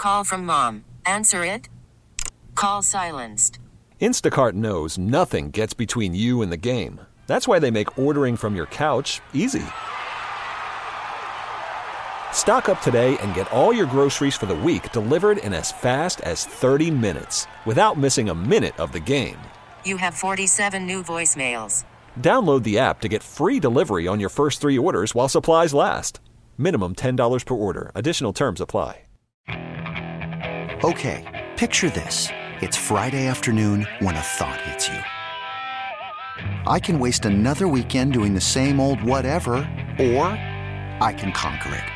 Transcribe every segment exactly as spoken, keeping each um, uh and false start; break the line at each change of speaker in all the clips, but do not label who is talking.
Call from mom. Answer it. Call silenced.
Instacart knows nothing gets between you and the game. That's why they make ordering from your couch easy. Stock up today and get all your groceries for the week delivered in as fast as thirty minutes without missing a minute of the game.
You have forty-seven new voicemails.
Download the app to get free delivery on your first three orders while supplies last. Minimum ten dollars per order. Additional terms apply.
Okay, picture this. It's Friday afternoon when a thought hits you. I can waste another weekend doing the same old whatever, or I can conquer it.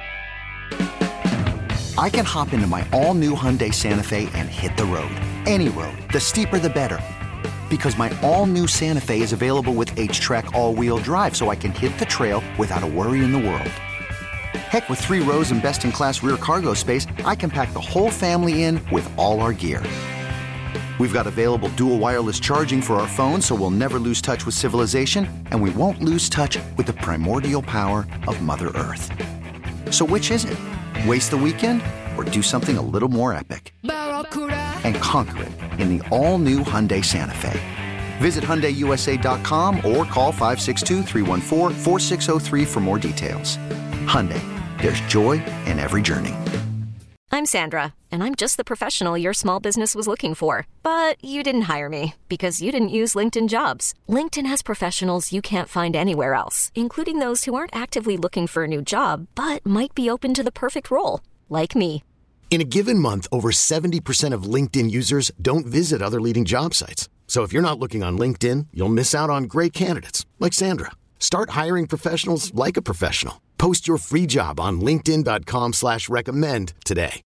I can hop into my all-new Hyundai Santa Fe and hit the road. Any road. The steeper the better. Because my all-new Santa Fe is available with H-Track all-wheel drive, so I can hit the trail without a worry in the world. Heck, with three rows and best-in-class rear cargo space, I can pack the whole family in with all our gear. We've got available dual wireless charging for our phones, so we'll never lose touch with civilization, and we won't lose touch with the primordial power of Mother Earth. So which is it? Waste the weekend or do something a little more epic? And conquer it in the all-new Hyundai Santa Fe. Visit Hyundai U S A dot com or call five six two, three one four, four six zero three for more details. Hyundai, there's joy in every journey.
I'm Sandra, and I'm just the professional your small business was looking for. But you didn't hire me because you didn't use LinkedIn Jobs. LinkedIn has professionals you can't find anywhere else, including those who aren't actively looking for a new job, but might be open to the perfect role, like me.
In a given month, over seventy percent of LinkedIn users don't visit other leading job sites. So if you're not looking on LinkedIn, you'll miss out on great candidates like Sandra. Start hiring professionals like a professional. Post your free job on linkedin dot com slash recommend today.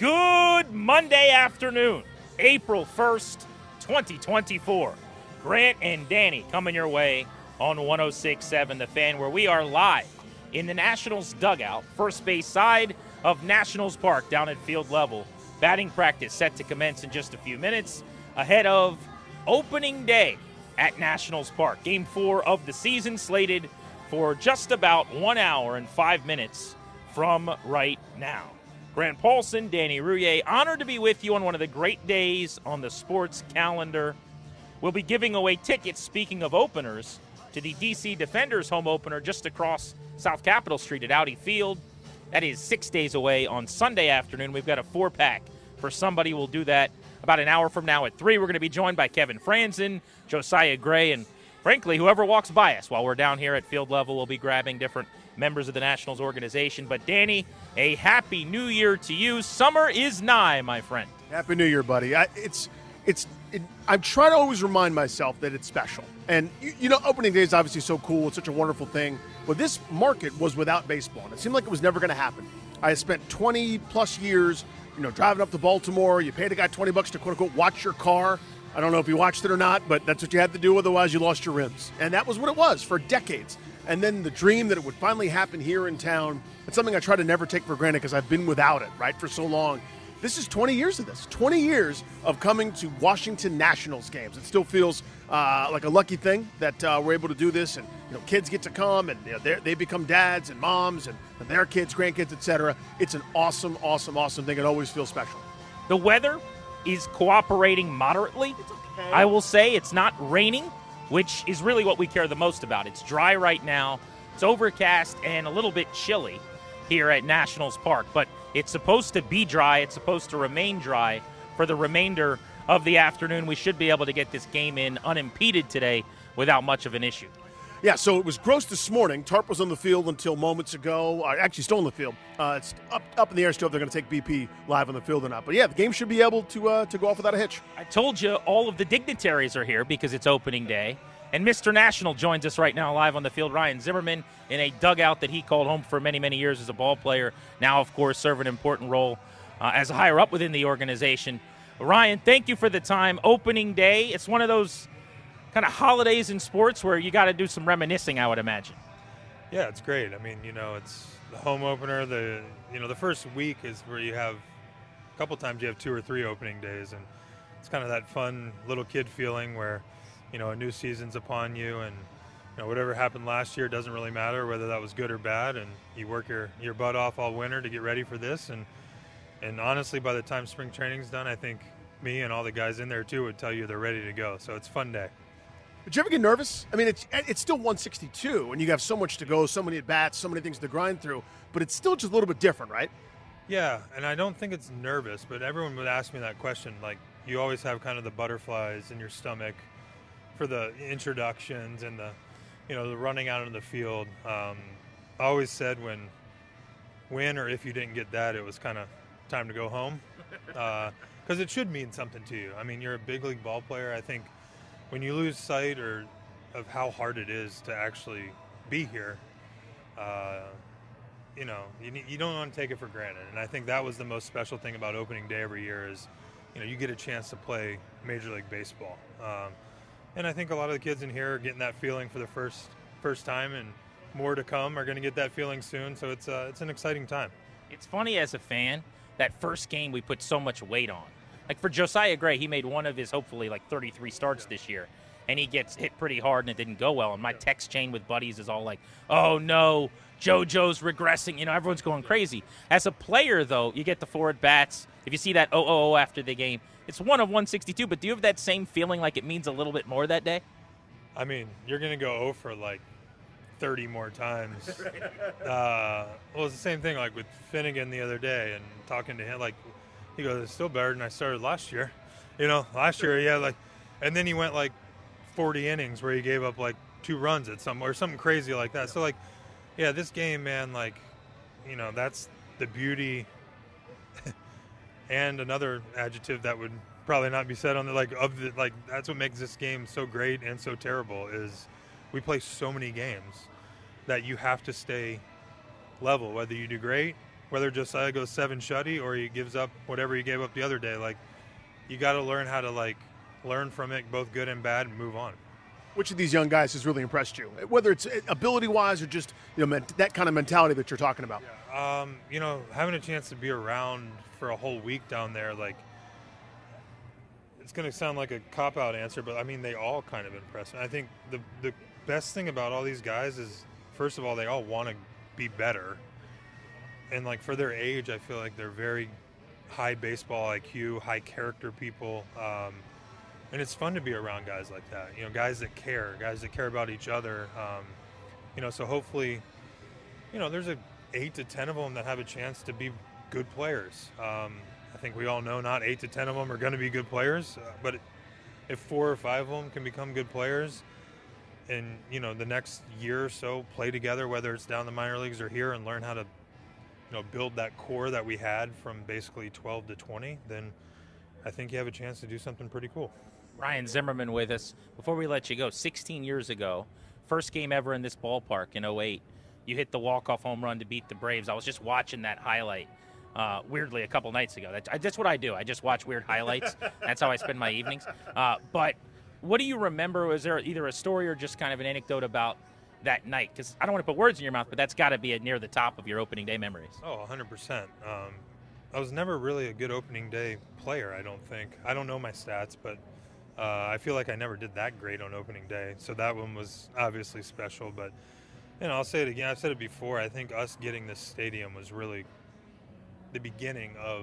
Good Monday afternoon, April first, twenty twenty-four. Grant and Danny coming your way on one oh six point seven The Fan, where we are live in the Nationals dugout, first base side of Nationals Park down at field level. Batting practice set to commence in just a few minutes ahead of opening day at Nationals Park. Game four of the season slated for just about one hour and five minutes from right now. Grant Paulson, Danny Rouhier, honored to be with you on one of the great days on the sports calendar. We'll be giving away tickets, speaking of openers, to the D C Defenders home opener just across South Capitol Street at Audi Field. That is six days away on Sunday afternoon. We've got a four-pack for somebody. We'll do that about an hour from now at three. We're going to be joined by Kevin Franzen, Josiah Gray, and frankly, whoever walks by us while we're down here at field level will be grabbing different members of the Nationals organization. But Danny, a happy new year to you. Summer is nigh, my friend.
Happy New Year, buddy. I, it's, it's, it, I'm trying to always remind myself that it's special. And, you, you know, opening day is obviously so cool. It's such a wonderful thing. But this market was without baseball, and it seemed like it was never going to happen. I spent twenty-plus years, you know, driving up to Baltimore. You paid a guy twenty bucks to, quote-unquote, watch your car. I don't know if you watched it or not, but that's what you had to do. Otherwise, you lost your rims. And that was what it was for decades. And then the dream that it would finally happen here in town, it's something I try to never take for granted because I've been without it, right, for so long. This is twenty years of this, twenty years of coming to Washington Nationals games. It still feels uh, like a lucky thing that uh, we're able to do this, and you know, kids get to come, and you know, they become dads and moms, and, and their kids, grandkids, et cetera. It's an awesome, awesome, awesome thing. It always feels special.
The weather is cooperating moderately.
It's okay.
I will say it's not raining, which is really what we care the most about. It's dry right now. It's overcast and a little bit chilly here at Nationals Park, but it's supposed to be dry. It's supposed to remain dry for the remainder of the afternoon. We should be able to get this game in unimpeded today without much of an issue.
Yeah, so it was gross this morning. Tarp was on the field until moments ago. Uh, actually, still on the field. Uh, it's up up in the air still if they're going to take B P live on the field or not. But, yeah, the game should be able to uh, to go off without a hitch.
I told you all of the dignitaries are here because it's opening day. And Mister National joins us right now live on the field. Ryan Zimmerman in a dugout that he called home for many, many years as a ball player. Now, of course, serve an important role uh, as a higher up within the organization. Ryan, thank you for the time. Opening day, it's one of those kind of holidays in sports where you got to do some reminiscing, I would imagine.
Yeah, it's great. I mean, you know, it's the home opener. The you know the first week is where you have a couple times you have two or three opening days, and it's kind of that fun little kid feeling where, you know, a new season's upon you, and you know whatever happened last year doesn't really matter whether that was good or bad, and you work your, your butt off all winter to get ready for this, and And honestly, by the time spring training's done, I think me and all the guys in there too would tell you they're ready to go. So it's a fun day.
Did you ever get nervous? I mean, it's it's still one sixty-two, and you have so much to go, so many at-bats, so many things to grind through, but it's still just a little bit different, right?
Yeah, and I don't think it's nervous, but everyone would ask me that question. Like, you always have kind of the butterflies in your stomach for the introductions and the, you know, the running out into the field. Um, I always said when, when or if you didn't get that, it was kind of time to go home, because uh, it should mean something to you. I mean, you're a big league ball player. I think when you lose sight or of how hard it is to actually be here, uh, you know, you, you don't want to take it for granted. And I think that was the most special thing about opening day every year is, you know, you get a chance to play Major League Baseball. Um, and I think a lot of the kids in here are getting that feeling for the first first time, and more to come are going to get that feeling soon. So it's uh, it's an exciting time.
It's funny as a fan, that first game we put so much weight on. Like for Josiah Gray, he made one of his hopefully like thirty-three starts yeah. this year, and he gets hit pretty hard and it didn't go well. And my text chain with buddies is all like, oh no, JoJo's regressing. You know, everyone's going crazy. As a player, though, you get the four at-bats. If you see that oh oh oh after the game, it's one of one sixty-two, but do you have that same feeling like it means a little bit more that day?
I mean, you're going to go oh for like thirty more times. uh, well, it's the same thing like with Finnegan the other day and talking to him. Like, he goes, it's still better than I started last year. You know, last year, yeah, like, and then he went like forty innings where he gave up like two runs at some or something crazy like that. So, like, yeah, this game, man, like, you know, that's the beauty. And another adjective that would probably not be said on the, like, of the, like, that's what makes this game so great and so terrible is we play so many games that you have to stay level, whether you do great, whether Josiah goes seven shutty or he gives up whatever he gave up the other day. Like, you got to learn how to, like, learn from it, both good and bad, and move on.
Which of these young guys has really impressed you, whether it's ability-wise or just, you know, that kind of mentality that you're talking about?
Yeah. Um, you know, having a chance to be around for a whole week down there, like, it's going to sound like a cop-out answer, but, I mean, they all kind of impress me. I think the the best thing about all these guys is, first of all, they all want to be better. And, like, for their age, I feel like they're very high baseball I Q, high character people. Um, and it's fun to be around guys like that, you know, guys that care, guys that care about each other. Um, you know, so hopefully, you know, there's a eight to ten of them that have a chance to be good players. Um, I think we all know not eight to ten of them are going to be good players, uh, but if four or five of them can become good players and, you know, the next year or so play together, whether it's down the minor leagues or here, and learn how to, you know, build that core that we had from basically twelve to twenty, then I think you have a chance to do something pretty cool.
Ryan Zimmerman with us. Before we let you go, sixteen years ago, first game ever in this ballpark in oh eight, you hit the walk-off home run to beat the Braves. I was just watching that highlight, uh, weirdly, a couple nights ago. That's, that's what I do. I just watch weird highlights. That's how I spend my evenings. Uh, but what do you remember? Was there either a story or just kind of an anecdote about that night? Because I don't want to put words in your mouth, but that's got to be near the top of your opening day memories.
Oh, one hundred percent. Um, I was never really a good opening day player, I don't think. I don't know my stats, but uh, I feel like I never did that great on opening day. So that one was obviously special. But, you know, I'll say it again. I've said it before. I think us getting this stadium was really the beginning of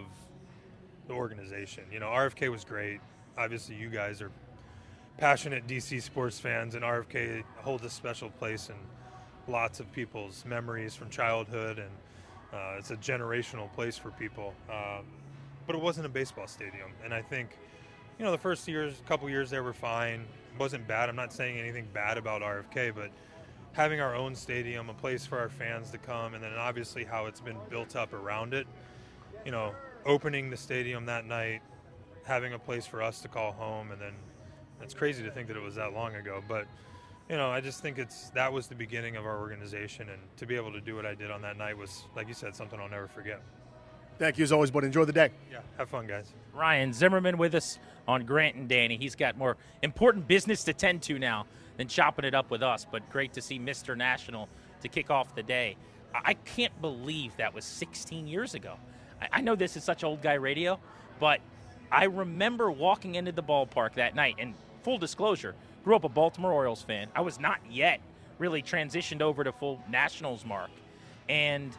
the organization. You know, R F K was great. Obviously, you guys are passionate D C sports fans, and R F K holds a special place in lots of people's memories from childhood, and uh, it's a generational place for people. Um, but it wasn't a baseball stadium, and I think, you know, the first years, couple years there were fine. It wasn't bad. I'm not saying anything bad about R F K, but having our own stadium, a place for our fans to come, and then obviously how it's been built up around it, you know, opening the stadium that night, having a place for us to call home, and then it's crazy to think that it was that long ago, but, you know, I just think it's that was the beginning of our organization, and to be able to do what I did on that night was, like you said, something I'll never forget.
Thank you as always, buddy. Enjoy the day.
Yeah, have fun, guys.
Ryan Zimmerman with us on Grant and Danny. He's got more important business to tend to now than chopping it up with us, but great to see Mister National to kick off the day. I can't believe that was sixteen years ago. I know this is such old guy radio, but I remember walking into the ballpark that night, and full disclosure, grew up a Baltimore Orioles fan. I was not yet really transitioned over to full Nationals mark, and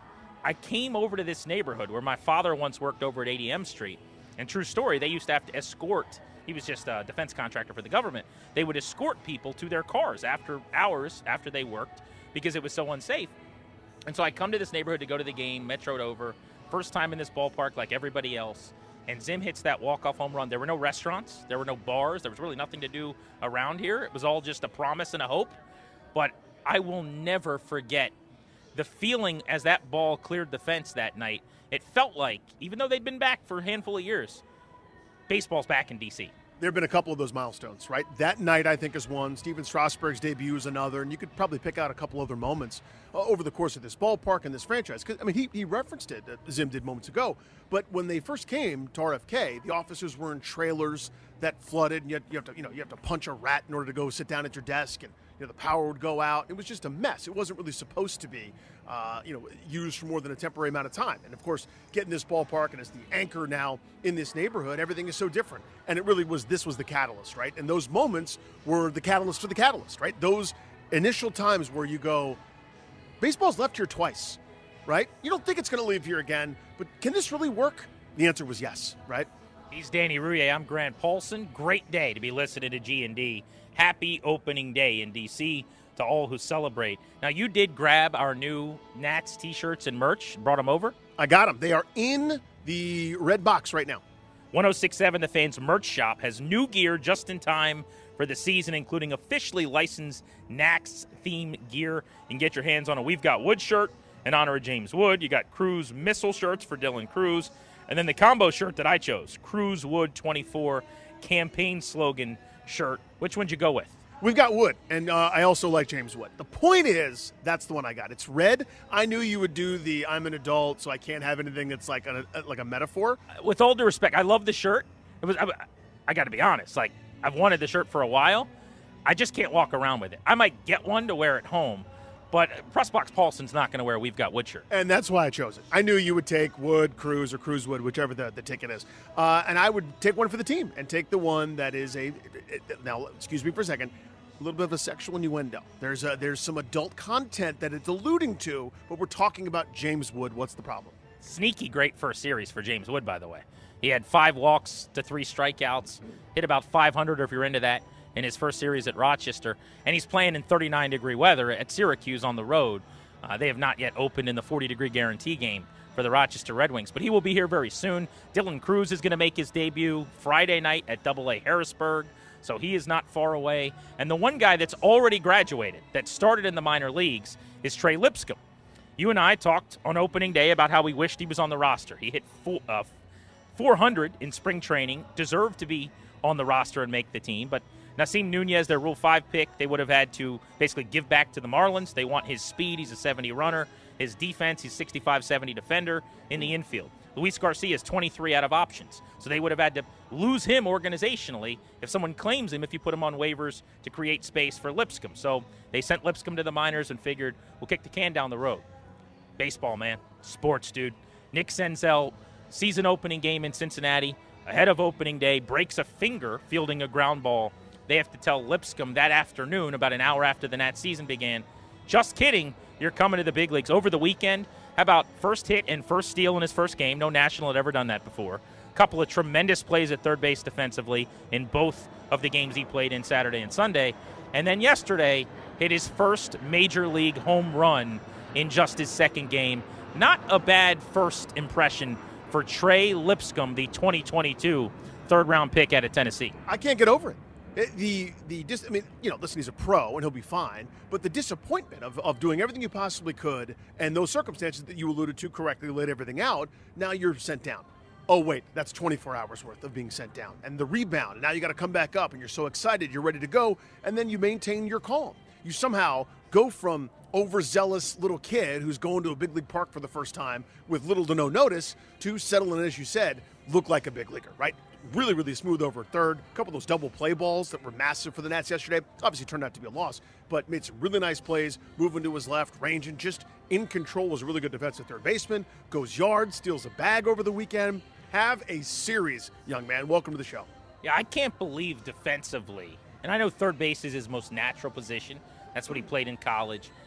I came over to this neighborhood where my father once worked over at A D M Street. And true story, they used to have to escort. He was just a defense contractor for the government. They would escort people to their cars after hours after they worked because it was so unsafe. And so I come to this neighborhood to go to the game, metroed over, first time in this ballpark like everybody else. And Zim hits that walk-off home run. There were no restaurants. There were no bars. There was really nothing to do around here. It was all just a promise and a hope. But I will never forget the feeling as that ball cleared the fence that night. It felt like, even though they'd been back for a handful of years, baseball's back in D C.
There have been a couple of those milestones, right? That night, I think, is one. Steven Strasburg's debut is another. And you could probably pick out a couple other moments uh, over the course of this ballpark and this franchise. Because, I mean, he, he referenced it, uh, Zim did moments ago. But when they first came to R F K, the officers were in trailers that flooded. And you, had, you, have to, you, know, you have to punch a rat in order to go sit down at your desk. And you know, the power would go out. It was just a mess. It wasn't really supposed to be, uh, you know, used for more than a temporary amount of time. And, of course, getting this ballpark and as the anchor now in this neighborhood, everything is so different. And it really was, this was the catalyst, right? And those moments were the catalyst for the catalyst, right? Those initial times where you go, baseball's left here twice, right? You don't think it's going to leave here again, but can this really work? The answer was yes, right?
He's Danny Rouhier. I'm Grant Paulson. Great day to be listening to G and D. Happy opening day in D C to all who celebrate. Now, you did grab our new Nats T-shirts and merch, brought them over?
I got them. They are in the red box right now.
one oh six point seven The Fan's merch shop has new gear just in time for the season, including officially licensed Nats-themed gear. You can get your hands on a We've Got Wood shirt in honor of James Wood. You got Cruz missile shirts for Dylan Cruz. And then the combo shirt that I chose, Cruz Wood twenty-four campaign slogan shirt. Which one did you go with?
We've got Wood, and uh, I also like James Wood. The point is, that's the one I got. It's red. I knew you would do the I'm an adult, so I can't have anything that's like a, like a metaphor.
With all due respect, I love the shirt. It was I, I got to be honest. Like, I've wanted the shirt for a while. I just can't walk around with it. I might get one to wear at home, but Pressbox Paulson's not going to wear a We've Got Wood shirt.
And that's why I chose it. I knew you would take Wood, Cruz, or Cruz Wood, whichever the, the ticket is. Uh, and I would take one for the team and take the one that is a – now, excuse me for a second – a little bit of a sexual innuendo. There's a, there's some adult content that it's alluding to, but we're talking about James Wood. What's the problem?
Sneaky great first series for James Wood, by the way. He had five walks to three strikeouts, hit about five hundred if you're into that, in his first series at Rochester. And he's playing in thirty-nine degree weather at Syracuse on the road. Uh, they have not yet opened in the forty degree guarantee game for the Rochester Red Wings, but he will be here very soon. Dylan Cruz is going to make his debut Friday night at Double A Harrisburg. So he is not far away. And the one guy that's already graduated, that started in the minor leagues, is Trey Lipscomb. You and I talked on opening day about how we wished he was on the roster. He hit four, uh, four hundred in spring training, deserved to be on the roster and make the team. But Nasim Nunez, their Rule five pick, they would have had to basically give back to the Marlins. They want his speed. He's a seventy runner. His defense, he's sixty-five seventy defender in the infield. Luis Garcia is twenty-three out of options. So they would have had to lose him organizationally if someone claims him if you put him on waivers to create space for Lipscomb. So they sent Lipscomb to the minors and figured, we'll kick the can down the road. Baseball, man. Sports, dude. Nick Senzel, season opening game in Cincinnati, ahead of opening day, breaks a finger fielding a ground ball. They have to tell Lipscomb that afternoon, about an hour after the Nats season began, just kidding, you're coming to the big leagues. Over the weekend, how about first hit and first steal in his first game? No National had ever done that before. A couple of tremendous plays at third base defensively in both of the games he played in Saturday and Sunday. And then yesterday, hit his first major league home run in just his second game. Not a bad first impression for Trey Lipscomb, the twenty twenty-two third-round pick out of Tennessee.
I can't get over it. It, the the dis, I mean, you know, listen, he's a pro and he'll be fine. But the disappointment of, of doing everything you possibly could and those circumstances that you alluded to correctly, laid everything out. Now you're sent down. Oh wait, that's twenty-four hours worth of being sent down, and the rebound. And now you got to come back up, and you're so excited, you're ready to go, and then you maintain your calm. You somehow go from overzealous little kid who's going to a big league park for the first time with little to no notice to settling in, as you said, look like a big leaguer, right? Really, really smooth over third. A couple of those double play balls that were massive for the Nats yesterday. Obviously turned out to be a loss, but made some really nice plays, moving to his left, ranging, just in control. Was a really good defensive third baseman. Goes yard, steals a bag over the weekend. Have a series, young man. Welcome to the show.
Yeah, I can't believe defensively, and I know third base is his most natural position. That's what he played in college.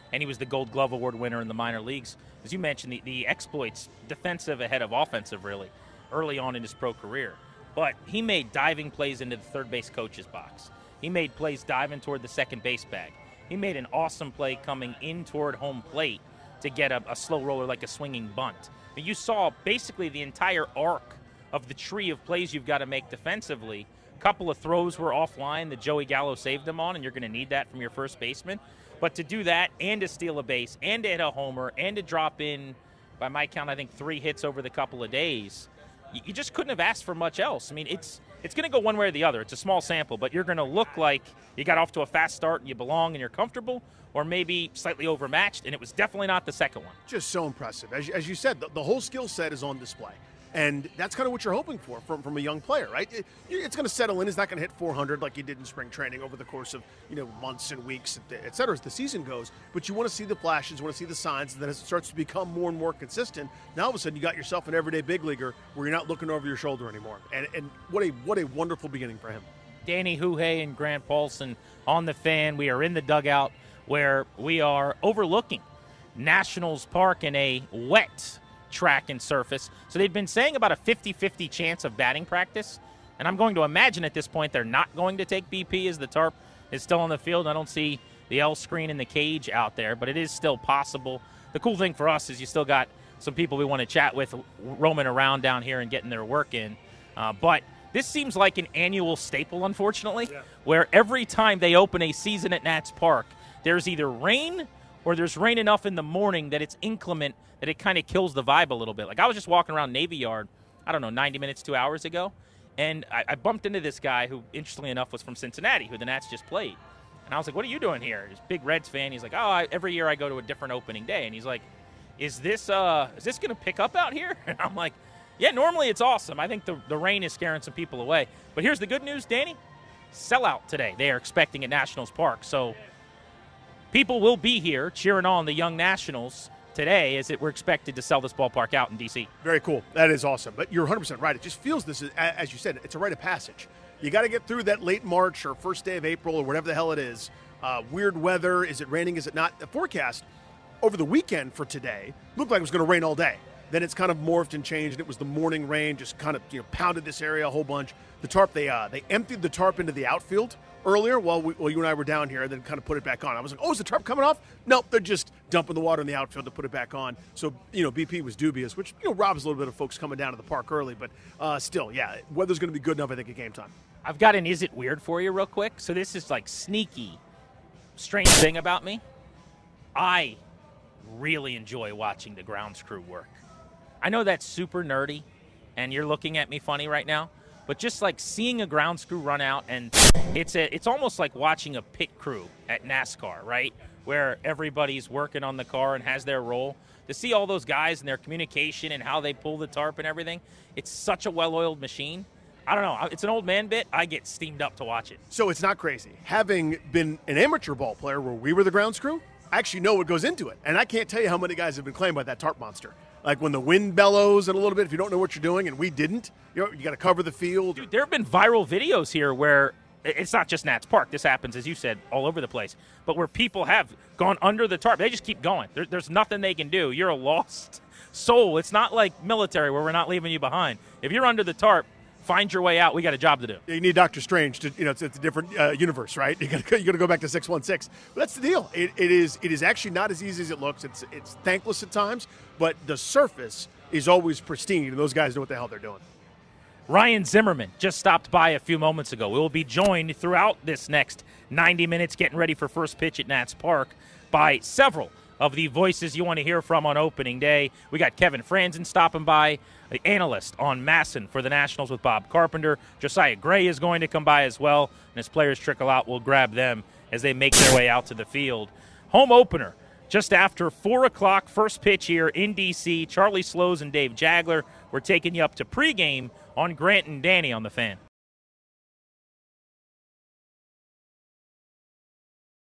and he was the Gold Glove Award winner in the minor leagues. As you mentioned, the, the exploits, defensive ahead of offensive, really, early on in his pro career. But he made diving plays into the third base coach's box. He made plays diving toward the second base bag. He made an awesome play coming in toward home plate to get a, a slow roller like a swinging bunt. I mean, you saw basically the entire arc of the tree of plays you've got to make defensively. A couple of throws were offline that Joey Gallo saved him on, and you're going to need that from your first baseman. But to do that and to steal a base and to hit a homer and to drop in, by my count, I think three hits over the couple of days, you just couldn't have asked for much else. I mean, it's it's going to go one way or the other. It's a small sample, but you're going to look like you got off to a fast start and you belong and you're comfortable, or maybe slightly overmatched, and it was definitely not the second one.
Just so impressive. As, as you said, the, the whole skill set is on display. And that's kind of what you're hoping for from, from a young player, right? It, it's going to settle in. He's not going to hit four hundred like he did in spring training over the course of, you know, months and weeks, et cetera, as the season goes. But you want to see the flashes, you want to see the signs, and then as it starts to become more and more consistent, now all of a sudden you got yourself an everyday big leaguer where you're not looking over your shoulder anymore. And, and what a what a wonderful beginning for him.
Danny Huhay and Grant Paulson on the Fan. We are in the dugout where we are overlooking Nationals Park in a wet track and surface. So they've been saying about a fifty-fifty chance of batting practice, and I'm going to imagine at this point they're not going to take B P as the tarp is still on the field. I don't see the L screen in the cage out there, but it is still possible. The cool thing for us is you still got some people we want to chat with roaming around down here and getting their work in. Uh, but this seems like an annual staple, unfortunately, yeah. where every time they open a season at Nats Park, there's either rain or there's rain enough in the morning that it's inclement, that it kind of kills the vibe a little bit. Like, I was just walking around Navy Yard, I don't know, ninety minutes, two hours ago, and I, I bumped into this guy who, interestingly enough, was from Cincinnati, who the Nats just played. And I was like, what are you doing here? He's a big Reds fan. He's like, oh, I, every year I go to a different opening day. And he's like, is this uh, is this going to pick up out here? And I'm like, yeah, normally it's awesome. I think the, the rain is scaring some people away. But here's the good news, Danny. Sellout today. They are expecting at Nationals Park. So people will be here cheering on the young Nationals today, as it we're expected to sell this ballpark out in D C.
Very cool. That is awesome. But you're one hundred percent right. It just feels this is, as you said, it's a rite of passage. You got to get through that late March or first day of April or whatever the hell it is. Uh, weird weather. Is it raining? Is it not? The forecast over the weekend for today looked like it was going to rain all day. Then it's kind of morphed and changed, and it was the morning rain, just kind of, you know, pounded this area a whole bunch. The tarp, they uh, they emptied the tarp into the outfield earlier while, we, while you and I were down here, and then kind of put it back on. I was like, oh, is the tarp coming off? Nope, they're just dumping the water in the outfield to put it back on. So, you know, B P was dubious, which, you know, robs a little bit of folks coming down to the park early. But uh, still, yeah, weather's going to be good enough, I think, at game time.
I've got an Is It Weird for you real quick. So this is like sneaky, strange thing about me. I really enjoy watching the grounds crew work. I know that's super nerdy, and you're looking at me funny right now, but just like seeing a grounds crew run out, and it's a, it's almost like watching a pit crew at NASCAR, right, where everybody's working on the car and has their role. To see all those guys and their communication and how they pull the tarp and everything, it's such a well-oiled machine. I don't know. It's an old man bit. I get steamed up to watch it.
So it's not crazy. Having been an amateur ball player where we were the grounds crew, I actually know what goes into it. And I can't tell you how many guys have been claimed by that tarp monster. Like when the wind bellows in a little bit, if you don't know what you're doing, and we didn't, you know, you got to cover the field.
Dude, there have been viral videos here where it's not just Nats Park. This happens, as you said, all over the place. But where people have gone under the tarp. They just keep going. There, there's nothing they can do. You're a lost soul. It's not like military where we're not leaving you behind. If you're under the tarp, find your way out. We got a job to do.
You need Doctor Strange to, you know, it's, it's a different uh, universe, right? You got you got to go back to six one six. But that's the deal. It, it is it is actually not as easy as it looks. It's it's thankless at times, but the surface is always pristine, and those guys know what the hell they're doing.
Ryan Zimmerman just stopped by a few moments ago. We will be joined throughout this next ninety minutes, getting ready for first pitch at Nats Park, by several of the voices you want to hear from on opening day. We got Kevin Franzen stopping by, the analyst on Masson for the Nationals with Bob Carpenter. Josiah Gray is going to come by as well, and as players trickle out, we'll grab them as they make their way out to the field. Home opener just after four o'clock, first pitch here in D C. Charlie Slows and Dave Jagler. We're taking you up to pregame on Grant and Danny on the Fan.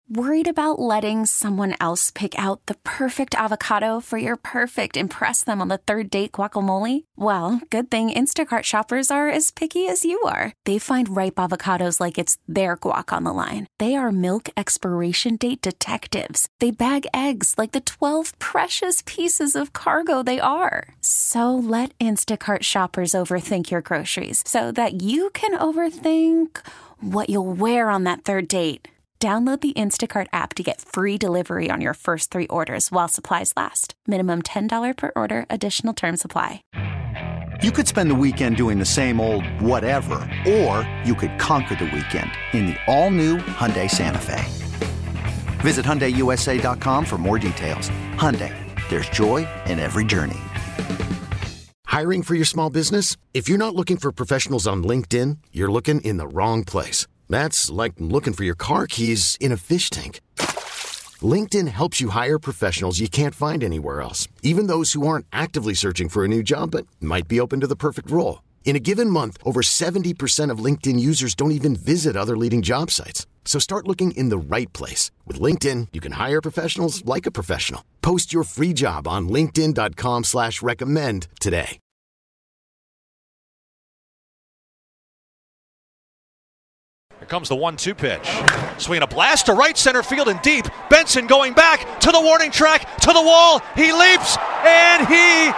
Worried about letting someone else pick out the perfect avocado for your perfect impress them on the third date guacamole? Well, good thing Instacart shoppers are as picky as you are. They find ripe avocados like it's their guac on the line. They are milk expiration date detectives. They bag eggs like the twelve precious pieces of cargo they are. So let Instacart shoppers overthink your groceries so that you can overthink what you'll wear on that third date. Download the Instacart app to get free delivery on your first three orders while supplies last. Minimum ten dollars per order. Additional terms apply.
You could spend the weekend doing the same old whatever, or you could conquer the weekend in the all-new Hyundai Santa Fe. Visit Hyundai U S A dot com for more details. Hyundai, there's joy in every journey.
Hiring for your small business? If you're not looking for professionals on LinkedIn, you're looking in the wrong place. That's like looking for your car keys in a fish tank. LinkedIn helps you hire professionals you can't find anywhere else, even those who aren't actively searching for a new job but might be open to the perfect role. In a given month, over seventy percent of LinkedIn users don't even visit other leading job sites. So start looking in the right place. With LinkedIn, you can hire professionals like a professional. Post your free job on linkedin dot com slash recommend today.
Here comes the one two pitch. Swinging a blast to right center field and deep. Benson going back to the warning track, to the wall. He leaps, and he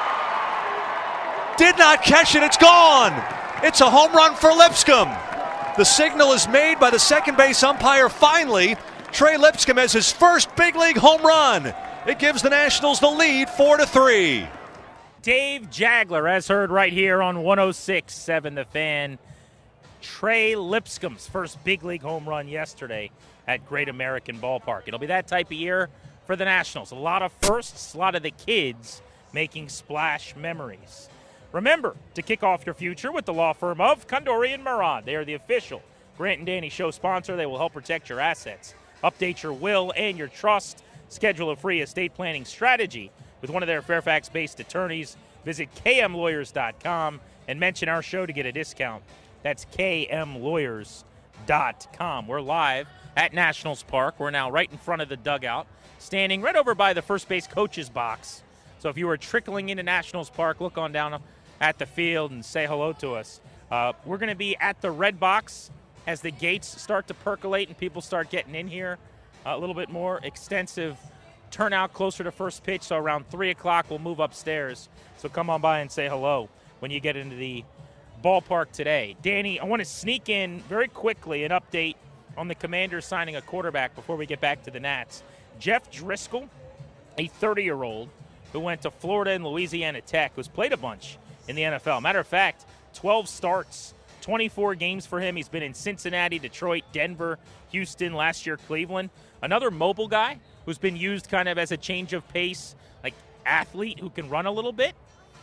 did not catch it. It's gone. It's a home run for Lipscomb. The signal is made by the second base umpire finally. Trey Lipscomb has his first big league home run. It gives the Nationals the lead four to three.
Dave Jagler, as heard right here on one oh six point seven The Fan. Trey Lipscomb's first big league home run yesterday at Great American Ballpark. It'll be that type of year for the Nationals. A lot of firsts, a lot of the kids making splash memories. Remember to kick off your future with the law firm of Condori and Murad. They are the official Grant and Danny show sponsor. They will help protect your assets, update your will and your trust, schedule a free estate planning strategy with one of their Fairfax-based attorneys. Visit K M lawyers dot com and mention our show to get a discount. That's K M lawyers dot com. We're live at Nationals Park. We're now right in front of the dugout, standing right over by the first base coach's box. So if you were trickling into Nationals Park, look on down at the field and say hello to us. Uh, we're going to be at the red box as the gates start to percolate and people start getting in here. Uh, a little bit more extensive turnout closer to first pitch, so around three o'clock we'll move upstairs. So come on by and say hello when you get into the ballpark today. Danny, I want to sneak in very quickly an update on the Commanders signing a quarterback before we get back to the Nats. Jeff Driscoll, a thirty-year-old who went to Florida and Louisiana Tech, who's played a bunch in the N F L. Matter of fact, twelve starts, twenty-four games for him. He's been in Cincinnati, Detroit, Denver, Houston, last year Cleveland. Another mobile guy who's been used kind of as a change of pace, like athlete who can run a little bit.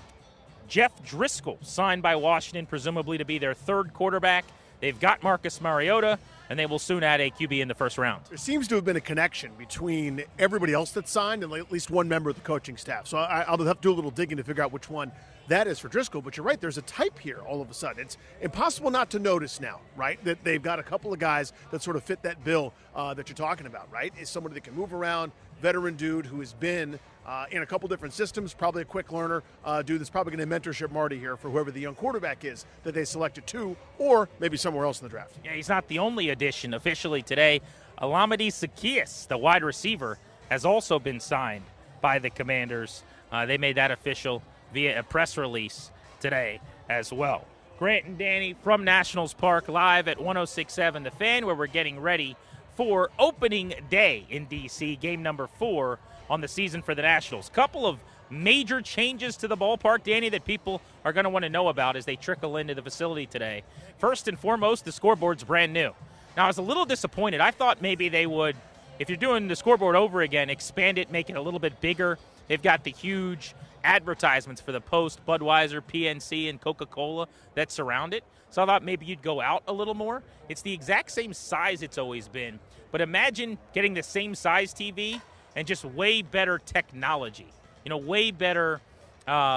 Jeff Driscoll signed by Washington, presumably to be their third quarterback. They've got Marcus Mariota, and they will soon add a Q B in the first round.
There seems to have been a connection between everybody else that's signed and at least one member of the coaching staff. So I, I'll have to do a little digging to figure out which one that is for Driscoll. But you're right, there's a type here all of a sudden. It's impossible not to notice now, right, that they've got a couple of guys that sort of fit that bill uh, that you're talking about, right? Is somebody that can move around, veteran dude who has been uh, in a couple different systems, probably a quick learner, uh, dude that's probably going to mentorship Marty here for whoever the young quarterback is that they selected to, or maybe somewhere else in the draft.
Yeah, he's not the only addition officially today. Alameda Zaccheaus, the wide receiver, has also been signed by the Commanders. Uh, they made that official via a press release today as well. Grant and Danny from Nationals Park, live at one oh six point seven The Fan, where we're getting ready for opening day in D C, game number four on the season for the Nationals. Couple of major changes to the ballpark, Danny, that people are going to want to know about as they trickle into the facility today. First and foremost, the scoreboard's brand new. Now, I was a little disappointed. I thought maybe they would, if you're doing the scoreboard over again, expand it, make it a little bit bigger. They've got the huge advertisements for the Post, Budweiser, P N C, and Coca-Cola that surround it. So I thought maybe you'd go out a little more. It's the exact same size it's always been. But imagine getting the same size T V and just way better technology. You know, way better uh,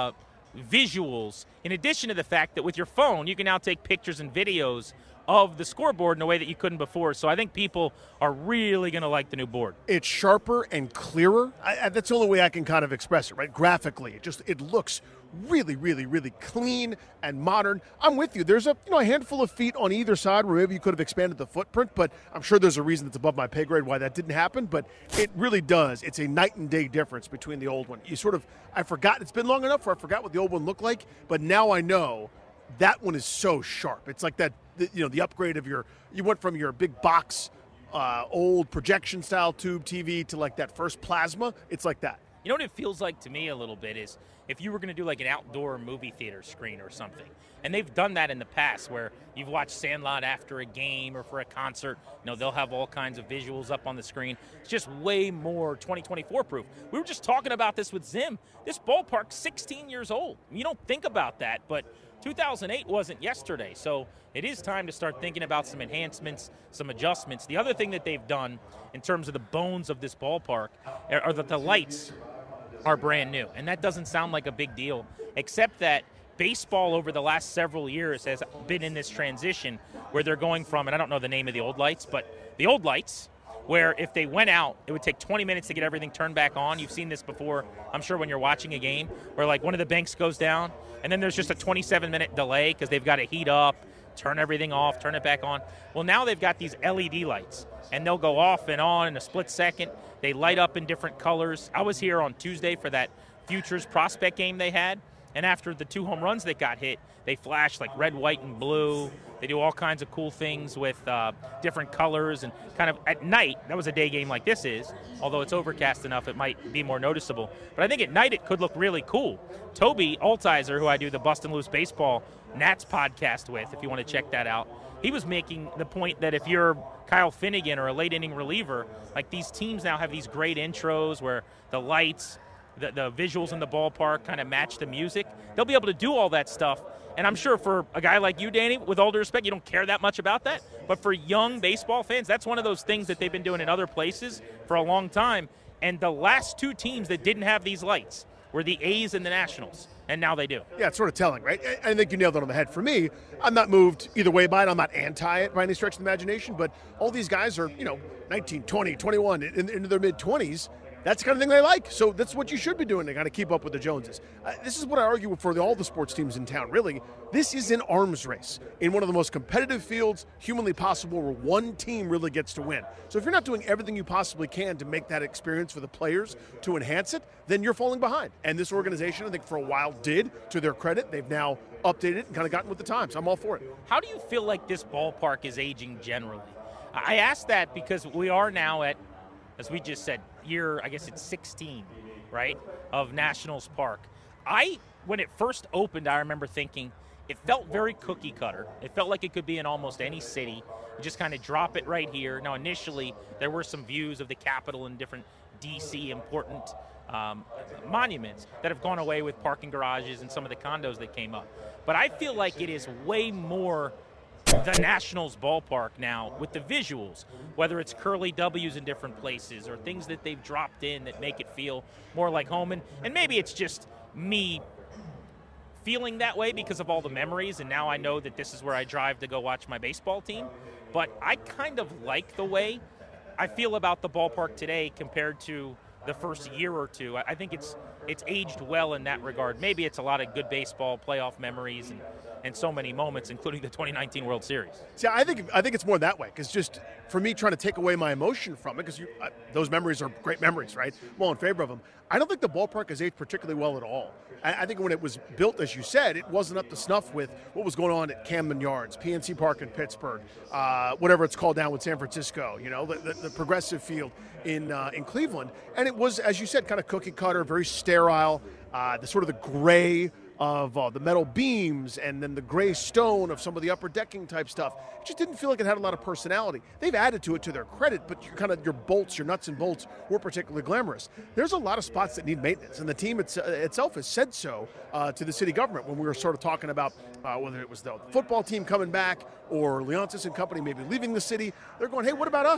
visuals, in addition to the fact that with your phone, you can now take pictures and videos of the scoreboard in a way that you couldn't before. So I think people are really going to like the new board.
It's sharper and clearer. I, I, that's the only way I can kind of express it, right? Graphically, it just it looks really, really, really clean and modern. I'm with you. There's a you know a handful of feet on either side where maybe you could have expanded the footprint, but I'm sure there's a reason that's above my pay grade why that didn't happen. But it really does. It's a night and day difference between the old one. You sort of I forgot. It's been long enough where I forgot what the old one looked like, but now I know that one is so sharp. It's like that. You know, the upgrade of your, you went from your big box, uh, old projection style tube T V to like that first plasma. It's like that.
You know what it feels like to me a little bit is if you were going to do like an outdoor movie theater screen or something. And they've done that in the past where you've watched Sandlot after a game or for a concert. You know, they'll have all kinds of visuals up on the screen. It's just way more twenty twenty-four proof. We were just talking about this with Zim. This ballpark's sixteen years old. You don't think about that, but two thousand eight wasn't yesterday. So it is time to start thinking about some enhancements, some adjustments. The other thing that they've done in terms of the bones of this ballpark are that the lights are brand new. And that doesn't sound like a big deal, except that baseball over the last several years has been in this transition where they're going from, and I don't know the name of the old lights, but the old lights, where if they went out, it would take twenty minutes to get everything turned back on. You've seen this before, I'm sure, when you're watching a game, where like one of the banks goes down, and then there's just a twenty-seven minute delay because they've got to heat up, turn everything off, turn it back on. Well, now they've got these L E D lights, and they'll go off and on in a split second. They light up in different colors. I was here on Tuesday for that Futures prospect game they had, and after the two home runs that got hit, they flash like red, white, and blue. They do all kinds of cool things with uh, different colors, and kind of at night, that was a day game like this is, although it's overcast enough it might be more noticeable. But I think at night it could look really cool. Toby Altizer, who I do the Bustin' Loose Baseball Nats podcast with, if you want to check that out, he was making the point that if you're Kyle Finnegan or a late inning reliever, like these teams now have these great intros where the lights, the, the visuals in the ballpark kind of match the music. They'll be able to do all that stuff. And I'm sure for a guy like you, Danny, with all due respect, you don't care that much about that. But for young baseball fans, that's one of those things that they've been doing in other places for a long time. And the last two teams that didn't have these lights were the A's and the Nationals. And now they do.
Yeah, it's sort of telling, right? I think you nailed it on the head. For me, I'm not moved either way by it. I'm not anti it by any stretch of the imagination. But all these guys are, you know, nineteen, twenty, twenty-one, in, into their mid-twenties. That's the kind of thing they like. So that's what you should be doing to kind of keep up with the Joneses. Uh, this is what I argue for the, all the sports teams in town. Really, this is an arms race in one of the most competitive fields humanly possible where one team really gets to win. So if you're not doing everything you possibly can to make that experience for the players to enhance it, then you're falling behind. And this organization, I think for a while did, to their credit. They've now updated it and kind of gotten with the times. I'm all for it.
How do you feel like this ballpark is aging generally? I ask that because we are now at, as we just said, year, I guess it's sixteen, right, of Nationals Park. I, when it first opened, I remember thinking it felt very cookie cutter. It felt like it could be in almost any city. You just kind of drop it right here. Now, initially, there were some views of the Capitol and different D C important um, monuments that have gone away with parking garages and some of the condos that came up. But I feel like it is way more the Nationals ballpark now with the visuals, whether it's curly W's in different places or things that they've dropped in that make it feel more like home. And, and maybe it's just me feeling that way because of all the memories, and now I know that this is where I drive to go watch my baseball team. But I kind of like the way I feel about the ballpark today compared to the first year or two. I think it's it's aged well in that regard. Maybe it's a lot of good baseball, playoff memories, and, and so many moments, including the twenty nineteen World Series.
See, I think I think it's more that way, because just for me trying to take away my emotion from it, because those memories are great memories, right? I'm all in favor of them. I don't think the ballpark has aged particularly well at all. I, I think when it was built, as you said, it wasn't up to snuff with what was going on at Camden Yards, P N C Park in Pittsburgh, uh, whatever it's called down with San Francisco, you know, the, the, the Progressive Field in uh, in Cleveland. And it was, as you said, kind of cookie cutter, very sterile, uh, the sort of the gray of uh, the metal beams and then the gray stone of some of the upper decking type stuff. It just didn't feel like it had a lot of personality. They've added to it to their credit, but your kind of your bolts, your nuts and bolts weren't particularly glamorous. There's a lot of spots that need maintenance, and the team it's, uh, itself has said so uh, to the city government when we were sort of talking about uh, whether it was the football team coming back or Leontis and company maybe leaving the city. They're going, hey, what about us?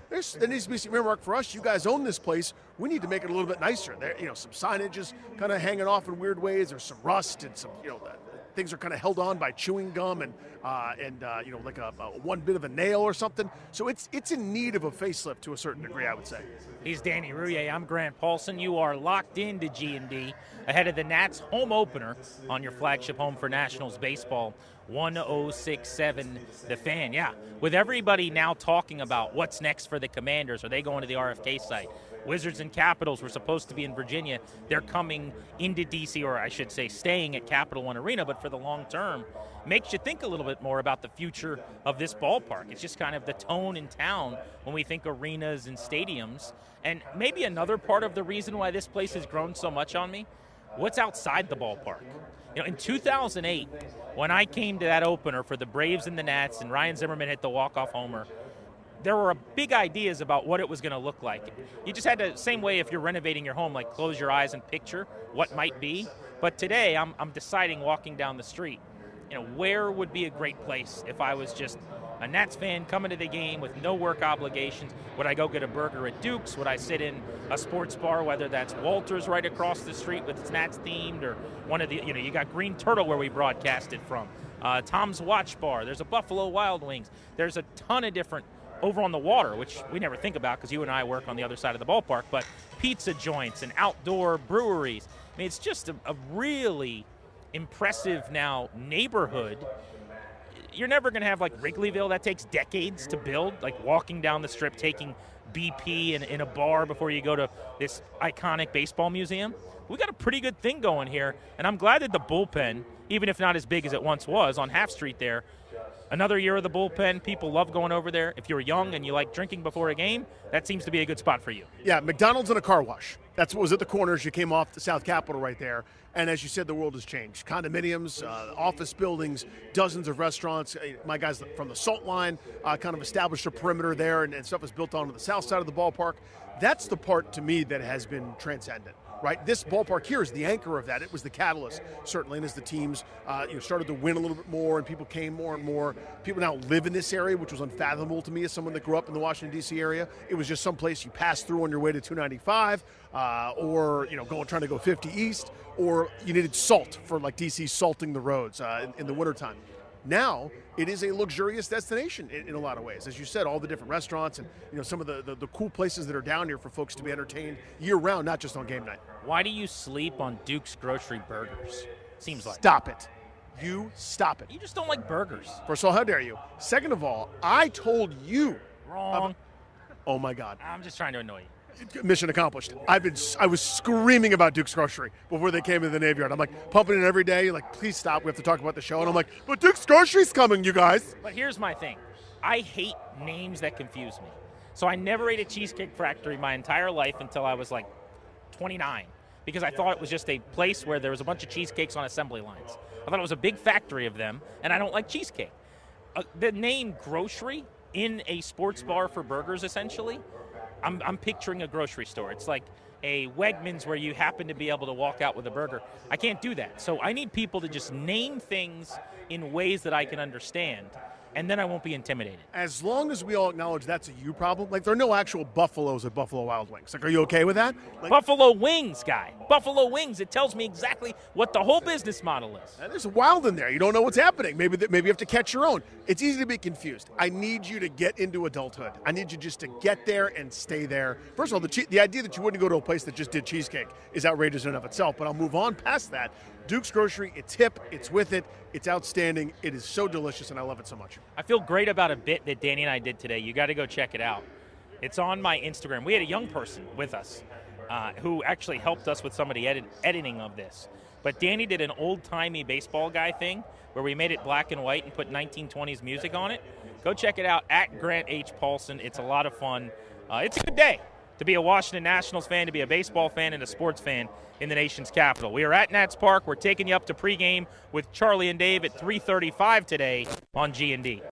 there's, there needs to be some earmark for us. You guys own this place. We need to make it a little bit nicer. There, you know, some signage is kind of hanging off in weird ways. There's some rust and some, you know, the, things are kind of held on by chewing gum and uh, and uh, you know, like a, a one bit of a nail or something. So it's it's in need of a facelift to a certain degree, I would say.
He's Danny Rouhier. I'm Grant Paulson. You are locked into G and D ahead of the Nats home opener on your flagship home for Nationals baseball, one oh six point seven The Fan. Yeah, with everybody now talking about what's next for the Commanders. Are they going to the R F K site? Wizards and Capitals were supposed to be in Virginia. They're coming into D C, or I should say staying at Capital One Arena, but for the long term, makes you think a little bit more about the future of this ballpark. It's just kind of the tone in town when we think arenas and stadiums. And maybe another part of the reason why this place has grown so much on me, what's outside the ballpark? You know, in two thousand eight, when I came to that opener for the Braves and the Nats and Ryan Zimmerman hit the walk-off homer, there were big ideas about what it was going to look like. You just had to, same way if you're renovating your home, like close your eyes and picture what might be. But today, I'm, I'm deciding walking down the street, you know, where would be a great place if I was just a Nats fan coming to the game with no work obligations? Would I go get a burger at Duke's? Would I sit in a sports bar, whether that's Walters right across the street with its Nats themed, or one of the, you know, you got Green Turtle where we broadcasted from, uh, Tom's Watch Bar. There's a Buffalo Wild Wings. There's a ton of different over on the water, which we never think about because you and I work on the other side of the ballpark, but pizza joints and outdoor breweries. I mean, it's just a, a really impressive now neighborhood. You're never going to have like Wrigleyville. That takes decades to build, like walking down the strip, taking B P in, in a bar before you go to this iconic baseball museum. We got a pretty good thing going here, and I'm glad that the bullpen, even if not as big as it once was on Half Street there, another year of the bullpen. People love going over there. If you're young and you like drinking before a game, that seems to be a good spot for you.
Yeah, McDonald's and a car wash. That's what was at the corners. You came off the South Capitol right there. And as you said, the world has changed. Condominiums, uh, office buildings, dozens of restaurants. My guys from the Salt Line uh, kind of established a perimeter there, and, and stuff was built onto the south side of the ballpark. That's the part, to me, that has been transcendent. Right, this ballpark here is the anchor of that. It was the catalyst, certainly, and as the teams uh, you know, started to win a little bit more and people came more and more, people now live in this area, which was unfathomable to me as someone that grew up in the Washington, D C area. It was just some place you passed through on your way to two ninety-five, uh, or you know, going trying to go fifty east, or you needed salt for like D C salting the roads uh, in, in the wintertime. Now it is a luxurious destination in, in a lot of ways. As you said, all the different restaurants and you know some of the, the, the cool places that are down here for folks to be entertained year-round, not just on game night.
Why do you sleep on Duke's Grocery Burgers? Seems like.
Stop it. You stop it.
You just don't like burgers.
First of all, how dare you? Second of all, I told you.
Wrong.
Uh, oh, my God.
I'm just trying to annoy you.
Mission accomplished. I've been, I was screaming about Duke's Grocery before they came to the Navy Yard. I'm like pumping it every day. Like, please stop. We have to talk about the show. And I'm like, but Duke's Grocery's coming, you guys.
But here's my thing. I hate names that confuse me. So I never ate a Cheesecake Factory my entire life until I was like twenty-nine, because I thought it was just a place where there was a bunch of cheesecakes on assembly lines. I thought it was a big factory of them, and I don't like cheesecake. Uh, the name grocery in a sports bar for burgers, essentially, I'm, I'm picturing a grocery store. It's like a Wegmans where you happen to be able to walk out with a burger. I can't do that. So I need people to just name things in ways that I can understand, and then I won't be intimidated.
As long as we all acknowledge that's a you problem, like there are no actual Buffaloes at Buffalo Wild Wings. Like, are you okay with that? Like,
Buffalo Wings, guy. Buffalo Wings. It tells me exactly what the whole business model is.
And there's wild in there. You don't know what's happening. Maybe maybe you have to catch your own. It's easy to be confused. I need you to get into adulthood. I need you just to get there and stay there. First of all, the che- the idea that you wouldn't go to a place that just did cheesecake is outrageous in and of itself, but I'll move on past that. Duke's Grocery, it's hip, it's with it, it's outstanding, it is so delicious, and I love it so much.
I feel great about a bit that Danny and I did today. You got to go check it out. It's on my Instagram. We had a young person with us uh, who actually helped us with some of the edit- editing of this. But Danny did an old-timey baseball guy thing where we made it black and white and put nineteen twenties music on it. Go check it out at Grant H. Paulson. It's a lot of fun. Uh, it's a good day to be a Washington Nationals fan, to be a baseball fan, and a sports fan in the nation's capital. We are at Nats Park. We're taking you up to pregame with Charlie and Dave at three thirty-five today on G and D.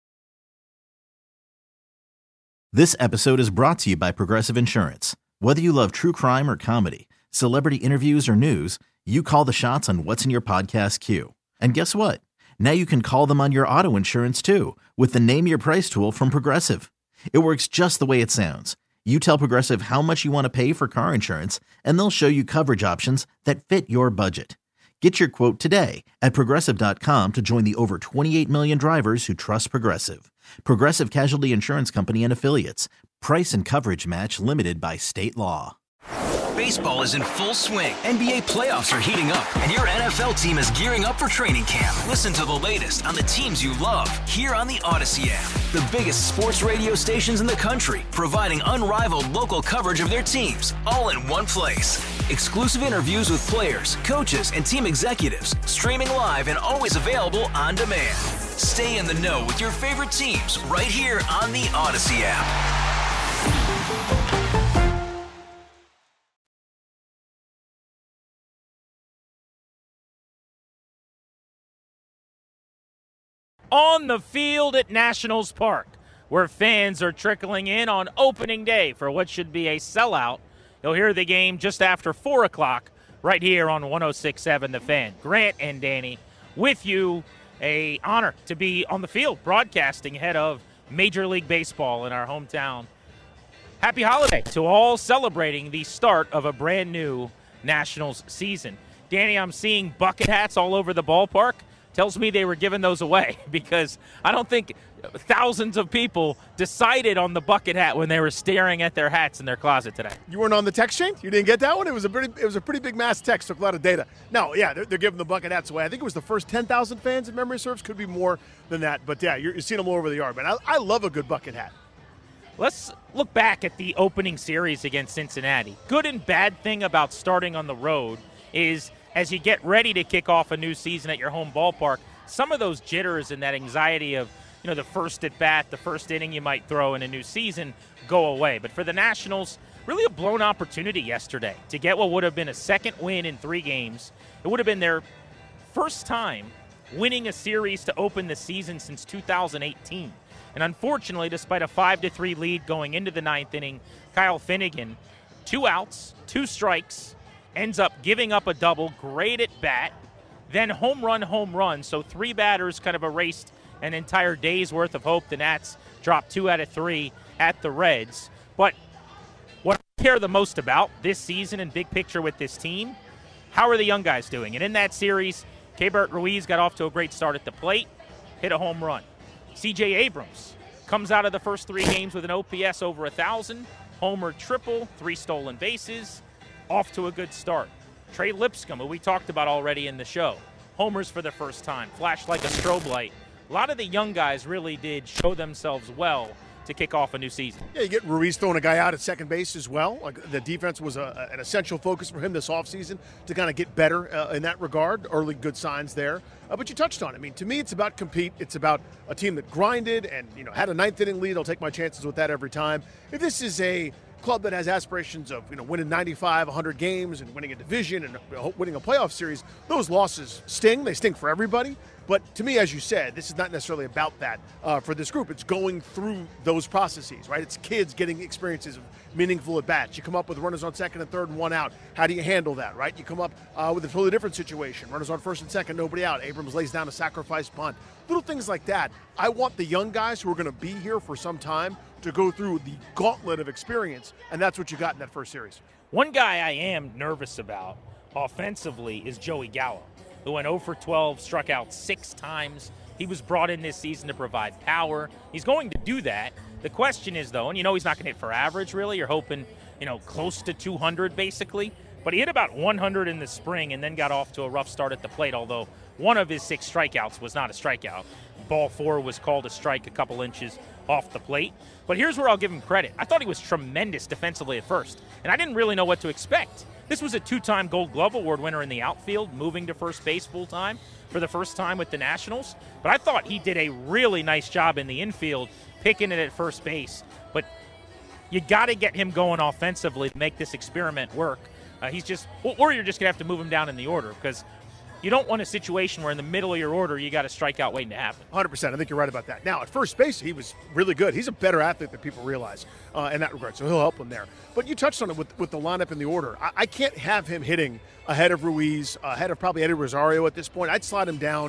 This episode is brought to you by Progressive Insurance. Whether you love true crime or comedy, celebrity interviews or news, you call the shots on what's in your podcast queue. And guess what? Now you can call them on your auto insurance too with the Name Your Price tool from Progressive. It works just the way it sounds. You tell Progressive how much you want to pay for car insurance, and they'll show you coverage options that fit your budget. Get your quote today at Progressive dot com to join the over twenty-eight million drivers who trust Progressive. Progressive Casualty Insurance Company and Affiliates. Price and coverage match limited by state law.
Baseball is in full swing. N B A playoffs are heating up, and your N F L team is gearing up for training camp. Listen to the latest on the teams you love here on the Odyssey app. The biggest sports radio stations in the country, providing unrivaled local coverage of their teams, all in one place. Exclusive interviews with players, coaches, and team executives, streaming live and always available on demand. Stay in the know with your favorite teams right here on the Odyssey app.
On the field at Nationals Park, where fans are trickling in on opening day for what should be a sellout. You'll hear the game just after four o'clock right here on one oh six point seven The Fan. Grant and Danny with you. A honor to be on the field broadcasting ahead of Major League Baseball in our hometown. Happy holiday to all celebrating the start of a brand new Nationals season. Danny, I'm seeing bucket hats all over the ballpark. Tells me they were giving those away because I don't think thousands of people decided on the bucket hat when they were staring at their hats in their closet today.
You weren't on the text chain? You didn't get that one? It was a pretty, it was a pretty big mass text. Took a lot of data. No, yeah, they're, they're giving the bucket hats away. I think it was the first ten thousand fans, if memory serves. Could be more than that. But, yeah, you're, you're seeing them all over the yard. But I, I love a good bucket hat.
Let's look back at the opening series against Cincinnati. Good and bad thing about starting on the road is – as you get ready to kick off a new season at your home ballpark, some of those jitters and that anxiety of, you know, the first at bat, the first inning you might throw in a new season go away. But for the Nationals, really a blown opportunity yesterday to get what would have been a second win in three games. It would have been their first time winning a series to open the season since two thousand eighteen. And unfortunately, despite a five to three lead going into the ninth inning, Kyle Finnegan, two outs, two strikes, ends up giving up a double, great at bat, then home run, home run. So three batters kind of erased an entire day's worth of hope. The Nats dropped two out of three at the Reds. But what I care the most about this season and big picture with this team, how are the young guys doing? And in that series, Keibert Ruiz got off to a great start at the plate, hit a home run. C J Abrams comes out of the first three games with an O P S over one thousand, homer triple, three stolen bases, off to a good start. Trey Lipscomb, who we talked about already in the show, homers for the first time, flashed like a strobe light. A lot of the young guys really did show themselves well to kick off a new season.
Yeah, you get Ruiz throwing a guy out at second base as well. Like the defense was a, an essential focus for him this offseason to kind of get better uh, in that regard. Early good signs there. Uh, but you touched on it. I mean, to me, it's about compete. It's about a team that grinded and, you know, had a ninth inning lead. I'll take my chances with that every time. If this is a club that has aspirations of, you know, winning ninety-five, one hundred games and winning a division and winning a playoff series, those losses sting. They sting for everybody. But to me, as you said, this is not necessarily about that uh, for this group. It's going through those processes, right? It's kids getting experiences of meaningful at-bats. You come up with runners on second and third and one out. How do you handle that, right? You come up uh, with a totally different situation. Runners on first and second, nobody out. Abrams lays down a sacrifice bunt. Little things like that. I want the young guys who are going to be here for some time to go through the gauntlet of experience, and that's what you got in that first series.
One guy I am nervous about offensively is Joey Gallo, who went oh for twelve, struck out six times. He was brought in this season to provide power. He's going to do that. The question is, though, and you know he's not going to hit for average, really. You're hoping, you know, close to two hundred, basically. But he hit about one hundred in the spring and then got off to a rough start at the plate, although one of his six strikeouts was not a strikeout. Ball four was called a strike a couple inches off the plate. But here's where I'll give him credit. I thought he was tremendous defensively at first, and I didn't really know what to expect. This was a two-time Gold Glove Award winner in the outfield, moving to first base full-time for the first time with the Nationals. But I thought he did a really nice job in the infield, picking it at first base. But you got to get him going offensively to make this experiment work. Uh, he's just, or you're just going to have to move him down in the order, because you don't want a situation where in the middle of your order you got a strikeout waiting to happen.
one hundred percent. I think you're right about that. Now, at first base, he was really good. He's a better athlete than people realize uh, in that regard, so he'll help him there. But you touched on it with, with the lineup in the order. I, I can't have him hitting ahead of Ruiz, ahead of probably Eddie Rosario at this point. I'd slide him down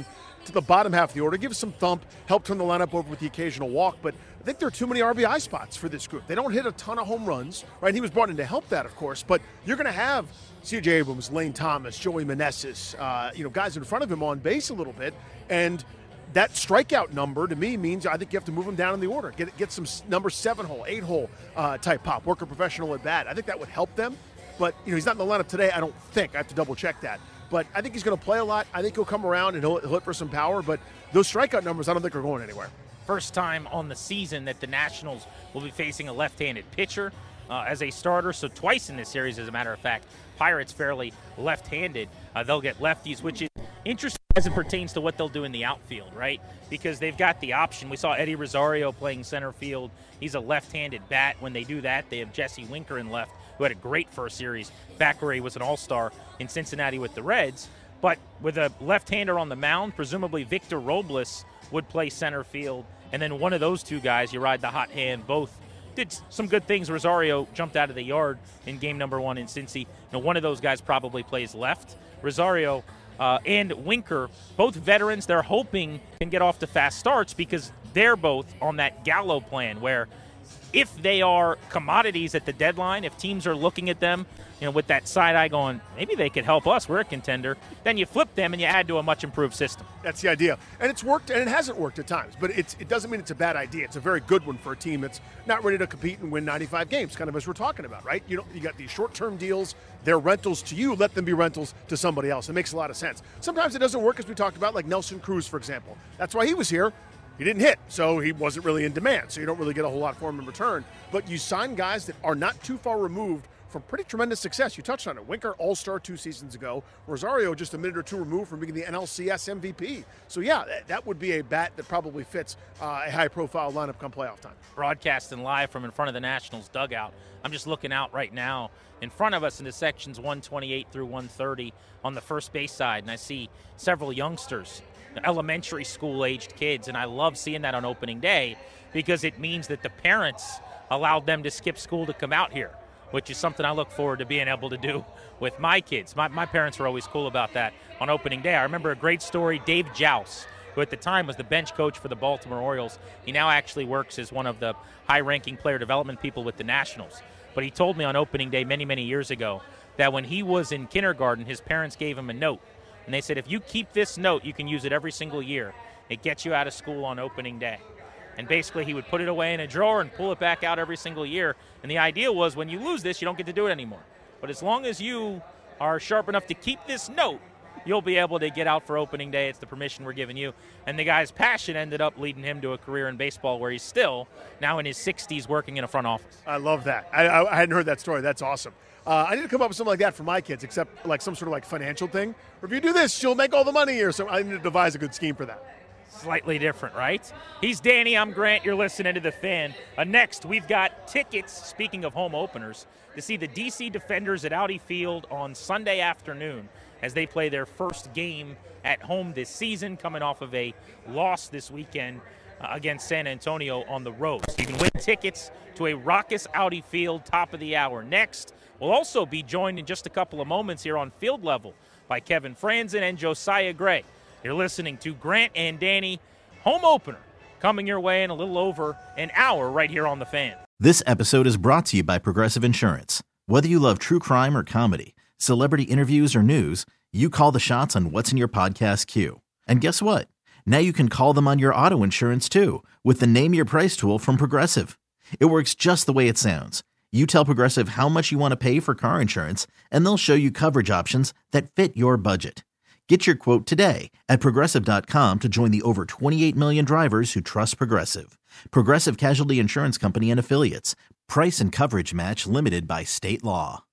to the bottom half of the order, give us some thump, help turn the lineup over with the occasional walk, but I think there are too many R B I spots for this group. They don't hit a ton of home runs, right? He was brought in to help that, of course, but you're going to have C J Abrams, Lane Thomas, Joey Meneses, uh, you know, guys in front of him on base a little bit, and that strikeout number to me means I think you have to move him down in the order. Get get some number seven hole, eight hole uh, type pop, work a professional at bat. I think that would help them, but you know he's not in the lineup today. I don't think I have to double check that. But I think he's going to play a lot. I think he'll come around and he'll, he'll hit for some power. But those strikeout numbers, I don't think are going anywhere.
First time on the season that the Nationals will be facing a left-handed pitcher uh, as a starter. So twice in this series, as a matter of fact. Pirates fairly left-handed. Uh, they'll get lefties, which is interesting as it pertains to what they'll do in the outfield, right? Because they've got the option. We saw Eddie Rosario playing center field. He's a left-handed bat. When they do that, they have Jesse Winker in left, who had a great first series back where he was an all-star in Cincinnati with the Reds. But with a left-hander on the mound, presumably Victor Robles would play center field. And then one of those two guys, you ride the hot hand, both did some good things. Rosario jumped out of the yard in game number one in Cincy. You know, one of those guys probably plays left. Rosario uh, and Winker, both veterans, they're hoping can get off to fast starts because they're both on that Gallo plan where if they are commodities at the deadline, if teams are looking at them, you know, with that side eye going, maybe they could help us, we're a contender, then you flip them and you add to a much improved system.
That's the idea. And it's worked, and it hasn't worked at times, but it's, it doesn't mean it's a bad idea. It's a very good one for a team that's not ready to compete and win ninety-five games, kind of as we're talking about, right? You know, you got these short-term deals, they're rentals to you, let them be rentals to somebody else. It makes a lot of sense. Sometimes it doesn't work, as we talked about, like Nelson Cruz, for example. That's why he was here. He didn't hit, so he wasn't really in demand, so you don't really get a whole lot for him in return. But you sign guys that are not too far removed from pretty tremendous success. You touched on it. Winker, all-star two seasons ago. Rosario just a minute or two removed from being the N L C S M V P. So, yeah, that, that would be a bat that probably fits uh, a high-profile lineup come playoff time.
Broadcasting live from in front of the Nationals dugout. I'm just looking out right now in front of us into sections one twenty-eight through one thirty on the first base side, and I see several youngsters, elementary school-aged kids, and I love seeing that on opening day because it means that the parents allowed them to skip school to come out here, which is something I look forward to being able to do with my kids. My, my parents were always cool about that on opening day. I remember a great story, Dave Jouse, who at the time was the bench coach for the Baltimore Orioles. He now actually works as one of the high-ranking player development people with the Nationals. But he told me on opening day many, many years ago that when he was in kindergarten, his parents gave him a note. And they said, if you keep this note, you can use it every single year. It gets you out of school on opening day. And basically he would put it away in a drawer and pull it back out every single year. And the idea was when you lose this, you don't get to do it anymore. But as long as you are sharp enough to keep this note, you'll be able to get out for opening day. It's the permission we're giving you. And the guy's passion ended up leading him to a career in baseball where he's still now in his sixties working in a front office.
I love that. I, I, I hadn't heard that story. That's awesome. Uh, I need to come up with something like that for my kids, except like some sort of like financial thing. Or if you do this, you'll make all the money, or so. I need to devise a good scheme for that.
Slightly different, right? He's Danny, I'm Grant, you're listening to The Fan. Uh, next, we've got tickets, speaking of home openers, to see the D C Defenders at Audi Field on Sunday afternoon as they play their first game at home this season, coming off of a loss this weekend uh, against San Antonio on the road. So you can win tickets to a raucous Audi Field, top of the hour. Next, we'll also be joined in just a couple of moments here on Field Level by Kevin Franzen and Josiah Gray. You're listening to Grant and Danny, home opener, coming your way in a little over an hour right here on The Fan.
This episode is brought to you by Progressive Insurance. Whether you love true crime or comedy, celebrity interviews or news, you call the shots on what's in your podcast queue. And guess what? Now you can call them on your auto insurance too with the Name Your Price tool from Progressive. It works just the way it sounds. You tell Progressive how much you want to pay for car insurance, and they'll show you coverage options that fit your budget. Get your quote today at Progressive dot com to join the over twenty-eight million drivers who trust Progressive. Progressive Casualty Insurance Company and Affiliates. Price and coverage match limited by state law.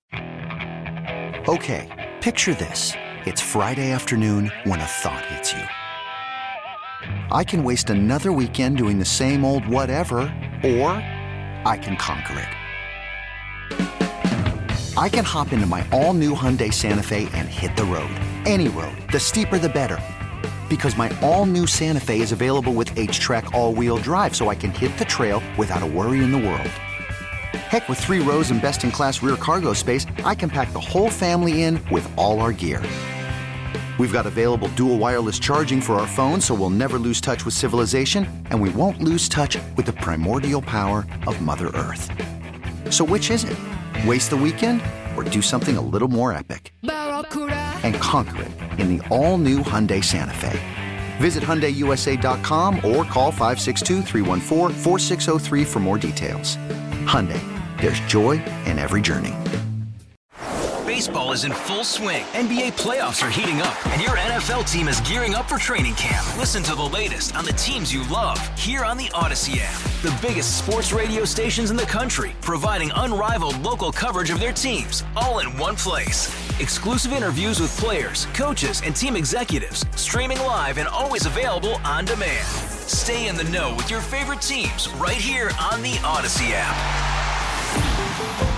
Okay, picture this. It's Friday afternoon when a thought hits you. I can waste another weekend doing the same old whatever, or I can conquer it. I can hop into my all-new Hyundai Santa Fe and hit the road. Any road. The steeper, the better. Because my all-new Santa Fe is available with H-Track all-wheel drive, so I can hit the trail without a worry in the world. Heck, with three rows and best-in-class rear cargo space, I can pack the whole family in with all our gear. We've got available dual wireless charging for our phones, so we'll never lose touch with civilization, and we won't lose touch with the primordial power of Mother Earth. So which is it? Waste the weekend or do something a little more epic? And conquer it in the all-new Hyundai Santa Fe. Visit Hyundai U S A dot com or call five six two, three one four, four six zero three for more details. Hyundai, there's joy in every journey.
Baseball is in full swing. N B A playoffs are heating up, and your N F L team is gearing up for training camp. Listen to the latest on the teams you love here on the Odyssey app. The biggest sports radio stations in the country, providing unrivaled local coverage of their teams, all in one place. Exclusive interviews with players, coaches, and team executives, streaming live and always available on demand. Stay in the know with your favorite teams right here on the Odyssey app.